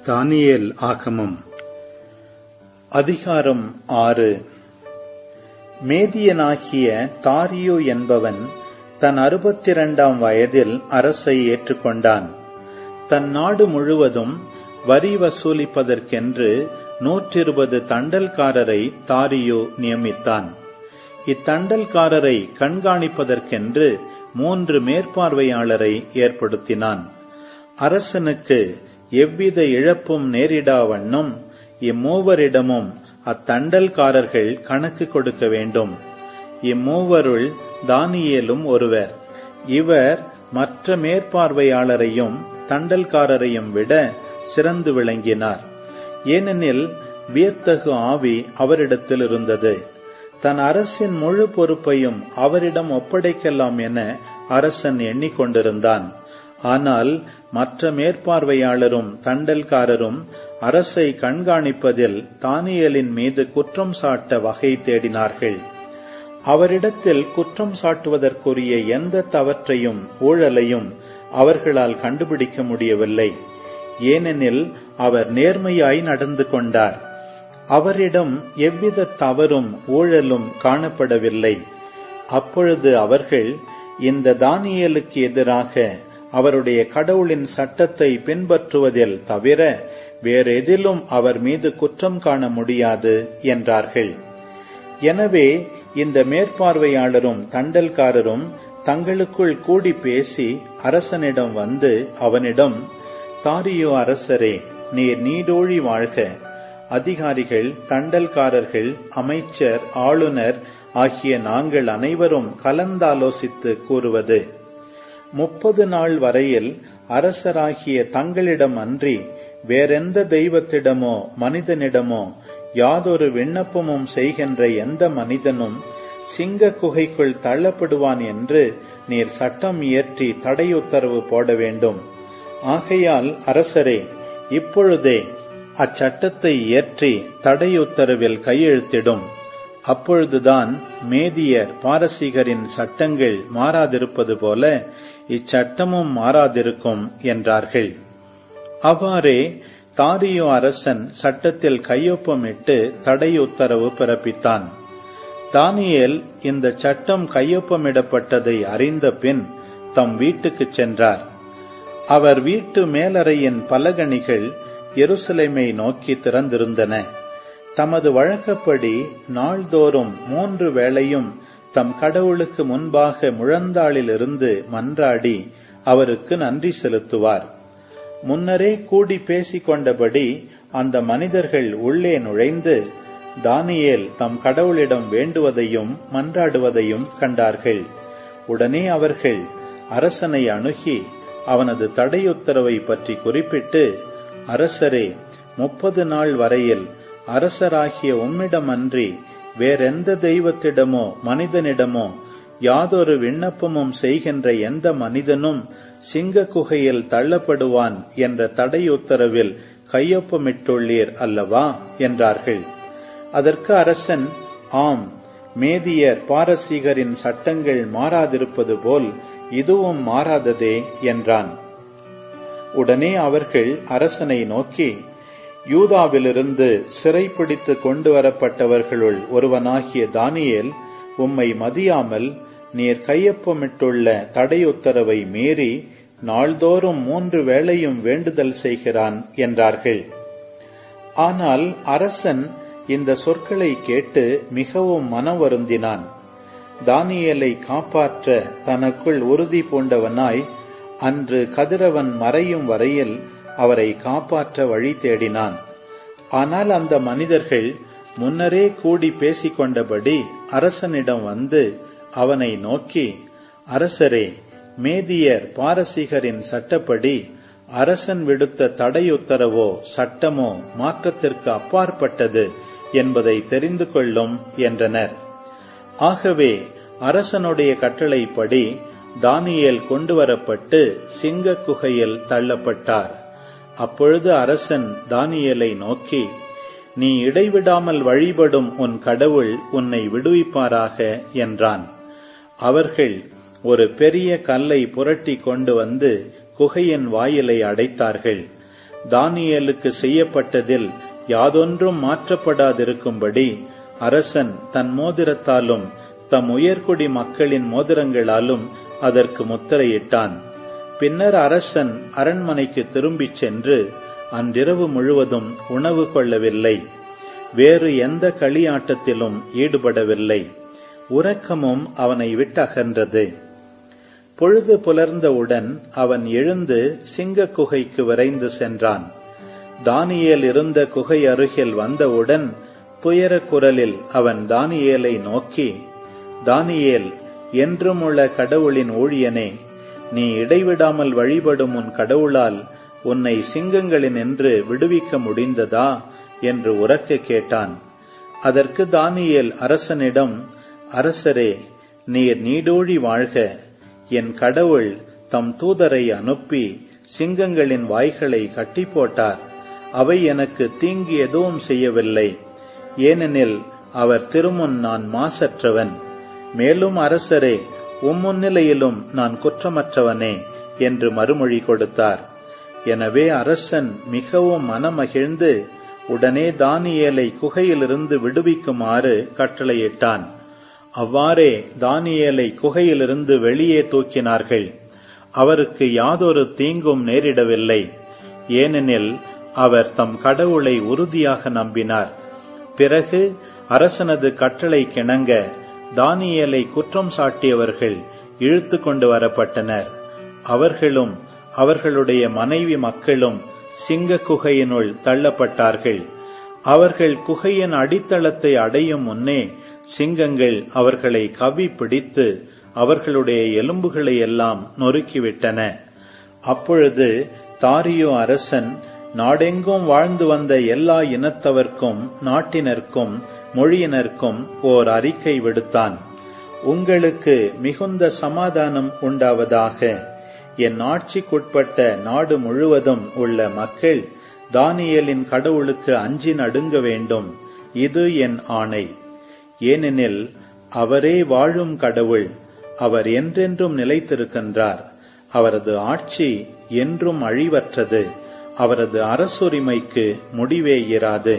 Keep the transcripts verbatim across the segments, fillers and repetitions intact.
தானியேல் ஆகமம் அதிகாரம் ஆறு. மேதியனாகிய தாரியு என்பவன் தன் அறுபத்திரண்டாம் வயதில் அரசை ஏற்றுக்கொண்டான். தன் நாடு முழுவதும் வரி வசூலிப்பதற்கென்று நூற்றிருபது தண்டல்காரரை தாரியு நியமித்தான். இத்தண்டல்காரரை கண்காணிப்பதற்கென்று மூன்று மேற்பார்வையாளரை ஏற்படுத்தினான். அரசனுக்கு எவ்வித இழப்பும் நேரிடா வண்ணம் இம்மூவரிடமும் அத்தண்டல்காரர்கள் கணக்கு கொடுக்க வேண்டும். இம்மூவருள் தானியேலும் ஒருவர். இவர் மற்ற மேற்பார்வையாளரையும் தண்டல்காரரையும் விட சிறந்து விளங்கினார். ஏனெனில் வியத்தகு ஆவி அவரிடத்தில் இருந்தது. தன் அரசின் முழு பொறுப்பையும் அவரிடம் ஒப்படைக்கலாம் என அரசன் எண்ணிக்கொண்டிருந்தான். ஆனால் மற்ற மேற்பார்வையாளரும் தண்டல்காரரும் அரசை கண்காணிப்பதில் தானியேலின் மீது குற்றம் சாட்ட வகை தேடினார்கள். அவரிடத்தில் குற்றம் சாட்டுவதற்குரிய எந்த தவற்றையும் ஊழலையும் அவர்களால் கண்டுபிடிக்க முடியவில்லை. ஏனெனில் அவர் நேர்மையாய் நடந்து கொண்டார். அவரிடம் எவ்வித தவறும் ஊழலும் காணப்படவில்லை. அப்பொழுது அவர்கள் இந்த தானியேலுக்கு எதிராக அவருடைய கடவுளின் சட்டத்தை பின்பற்றுவதில் தவிர வேறெதிலும் அவர் மீது குற்றம் காண முடியாது என்றார்கள். எனவே இந்த மேற்பார்வையாளரும் தண்டல்காரரும் தங்களுக்குள் கூடி பேசி அரசனிடம் வந்து அவனிடம், தாரியு அரசரே, நீர் நீடோழி வாழ்க. அதிகாரிகள், தண்டல்காரர்கள், அமைச்சர், ஆளுநர் ஆகிய நாங்கள் அனைவரும் கலந்தாலோசித்து கூறுவது, முப்பது நாள் வரையில் அரசராகிய தங்களிடம் அன்றி வேறெந்த தெய்வத்திடமோ மனிதனிடமோ யாதொரு விண்ணப்பமும் செய்கின்ற எந்த மனிதனும் சிங்க குகைக்குள் தள்ளப்படுவான் என்று நீர் சட்டம் இயற்றி தடையுத்தரவு போட வேண்டும். ஆகையால் அரசரே, இப்பொழுதே அச்சட்டத்தை இயற்றி தடையுத்தரவில் கையெழுத்திடும். அப்பொழுதுதான் மேதியர் பாரசீகரின் சட்டங்கள் மாறாதிருப்பது போல இச்சட்டமும் மாறாதிருக்கும் என்றார்கள். அவ்வாறே தாரியு அரசன் சட்டத்தில் கையொப்பமிட்டு தடை உத்தரவு பிறப்பித்தான். தானியேல் இந்த சட்டம் கையொப்பமிடப்பட்டதை அறிந்த பின் தம் வீட்டுக்கு சென்றார். அவர் வீட்டு மேலறையின் பலகணிகள் எருசலேமை நோக்கி திறந்திருந்தன. தமது வழக்கப்படி நாள்தோறும் மூன்று வேளையும் தம் கடவுளுக்கு முன்பாக முழந்தாளில் இருந்து மன்றாடி அவருக்கு நன்றி செலுத்துவார். முன்னரே கூடி பேசிக் கொண்டபடி அந்த மனிதர்கள் உள்ளே நுழைந்து தானியேல் தம் கடவுளிடம் வேண்டுவதையும் மன்றாடுவதையும் கண்டார்கள். உடனே அவர்கள் அரசனை அணுகி அவனது தடையுத்தரவை பற்றி குறிப்பிட்டு, அரசரே, முப்பது நாள் வரையில் அரசராகிய உம்மிடமன்றி வேறெந்த தெய்வத்திடமோ மனிதனிடமோ யாதொரு விண்ணப்பமும் செய்கின்ற எந்த மனிதனும் சிங்க குகையில் தள்ளப்படுவான் என்ற தடை உத்தரவில் கையொப்பமிட்டுள்ளீர் அல்லவா என்றார்கள். அதற்கு அரசன், ஆம், மேதியர் பாரசீகரின் சட்டங்கள் மாறாதிருப்பது போல் இதுவும் மாறாததே என்றான். உடனே அவர்கள் அரசனை நோக்கி, யூதாவிலிருந்து சிறைப்பிடித்து கொண்டு வரப்பட்டவர்களுள் ஒருவனாகிய தானியேல் உம்மை மதியாமல் நீர் கையொப்பமிட்டுள்ள தடையுத்தரவை மீறி நாள்தோறும் மூன்று வேளையும் வேண்டுதல் செய்கிறான் என்றார்கள். ஆனால் அரசன் இந்த சொற்களை கேட்டு மிகவும் மனம் வருந்தினான். தானியேலை காப்பாற்ற தனக்குள் உறுதி பூண்டவனாய் அன்று கதிரவன் மறையும் வரையில் அவரை காப்பாற்ற வழி தேடினான். ஆனால் அந்த மனிதர்கள் முன்னரே கூடி பேசிக் கொண்டபடி அரசனிடம் வந்து அவனை நோக்கி, அரசரே, மேதியர் பாரசீகரின் சட்டப்படி அரசன் விடுத்த தடையுத்தரவோ சட்டமோ மாற்றத்திற்கு அப்பாற்பட்டது என்பதை தெரிந்து கொள்ளும் என்றனர். ஆகவே அரசனுடைய கட்டளைப்படி தானியேல் கொண்டுவரப்பட்டு சிங்க குகையில் தள்ளப்பட்டார். அப்பொழுது அரசன் தானியேலை நோக்கி, நீ இடைவிடாமல் வழிபடும் உன் கடவுள் உன்னை விடுவிப்பாராக என்றான். அவர்கள் ஒரு பெரிய கல்லை புரட்டி கொண்டு வந்து குகையின் வாயிலை அடைத்தார்கள். தானியேலுக்கு செய்யப்பட்டதில் யாதொன்றும் மாற்றப்படாதிருக்கும்படி அரசன் தன் மோதிரத்தாலும் தம் உயர்குடி மக்களின் மோதிரங்களாலும் அதற்கு முத்திரையிட்டான். பின்னர் அரசன் அரண்மனைக்கு திரும்பிச் சென்று அன்றிரவு முழுவதும் உணவு கொள்ளவில்லை. வேறு எந்த களியாட்டத்திலும் ஈடுபடவில்லை. உறக்கமும் அவனை விட்டகன்றது. பொழுது புலர்ந்தவுடன் அவன் எழுந்து சிங்க குகைக்கு விரைந்து சென்றான். தானியேல் இருந்த குகை அருகில் வந்தவுடன் துயர குரலில் அவன் தானியேலை நோக்கி, தானியேல், என்றுமுள்ள கடவுளின் ஊழியனே, நீ இடைவிடாமல் வழிபடும் உன் கடவுளால் உன்னை சிங்கங்களினின்று விடுவிக்க முடிந்ததா என்று உரக்க கேட்டான். அதற்கு தானியேல் அரசனிடம், அரசரே, நீர் நீடூழி வாழ்க. என் கடவுள் தம் தூதரை அனுப்பி சிங்கங்களின் வாய்களை கட்டி போட்டார். அவை எனக்கு தீங்கு எதுவும் செய்யவில்லை. ஏனெனில் அவர் திருமுன் நான் மாசற்றவன். மேலும் அரசரே, உம்முன்னிலையிலும் நான் குற்றமற்றவனே என்று மறுமொழி கொடுத்தார். எனவே அரசன் மிகவும் மனமகிழ்ந்து உடனே தானியேலை குகையிலிருந்து விடுவிக்குமாறு கட்டளையிட்டான். அவ்வாறே தானியேலை குகையிலிருந்து வெளியே தூக்கினார்கள். அவருக்கு யாதொரு தீங்கும் நேரிடவில்லை. ஏனெனில் அவர் தம் கடவுளை உறுதியாக நம்பினார். பிறகு அரசனது கட்டளை கிணங்க தானியேலை குற்றம் சாட்டியவர்கள் இழுத்து கொண்டு வரப்பட்டனர். அவர்களும் அவர்களுடைய மனைவி மக்களும் சிங்க குகையினுள் தள்ளப்பட்டார்கள். அவர்கள் குகையின் அடித்தளத்தை அடையும் முன்னே சிங்கங்கள் அவர்களை கவ்வி பிடித்து அவர்களுடைய எலும்புகளை எல்லாம் நொறுக்கிவிட்டன. அப்பொழுது தாரியு அரசன் நாடெங்கும் வாழ்ந்து வந்த எல்லா இனத்தவர்க்கும் நாட்டினருக்கும் மொழியினருக்கும் ஓர் அறிக்கை விடுத்தான். உங்களுக்கு மிகுந்த சமாதானம் உண்டாவதாக. என் ஆட்சிக்குட்பட்ட நாடு முழுவதும் உள்ள மக்கள் தானியேலின் கடவுளுக்கு அஞ்சி நடுங்க வேண்டும். இது என் ஆணை. ஏனெனில் அவரே வாழும் கடவுள். அவர் என்றென்றும் நிலைத்திருக்கின்றார். அவரது ஆட்சி என்றும் அழிவற்றது. அவரது அரசுரிமைக்கு முடிவே இராது.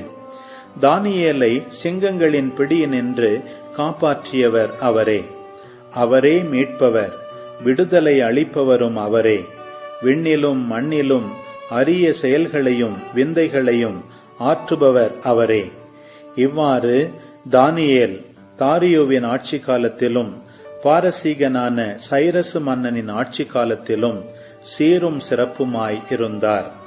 தானியேலை சிங்கங்களின் பிடியினின்று காப்பாற்றியவர் அவரே. அவரே மீட்பவர், விடுதலை அளிப்பவரும் அவரே. விண்ணிலும் மண்ணிலும் அரிய செயல்களையும் விந்தைகளையும் ஆற்றுபவர் அவரே. இவ்வாறு தானியேல் தாரியுவின் ஆட்சி காலத்திலும் பாரசீகனான சைரசு மன்னனின் ஆட்சி காலத்திலும் சீரும் சிறப்புமாய் இருந்தார்.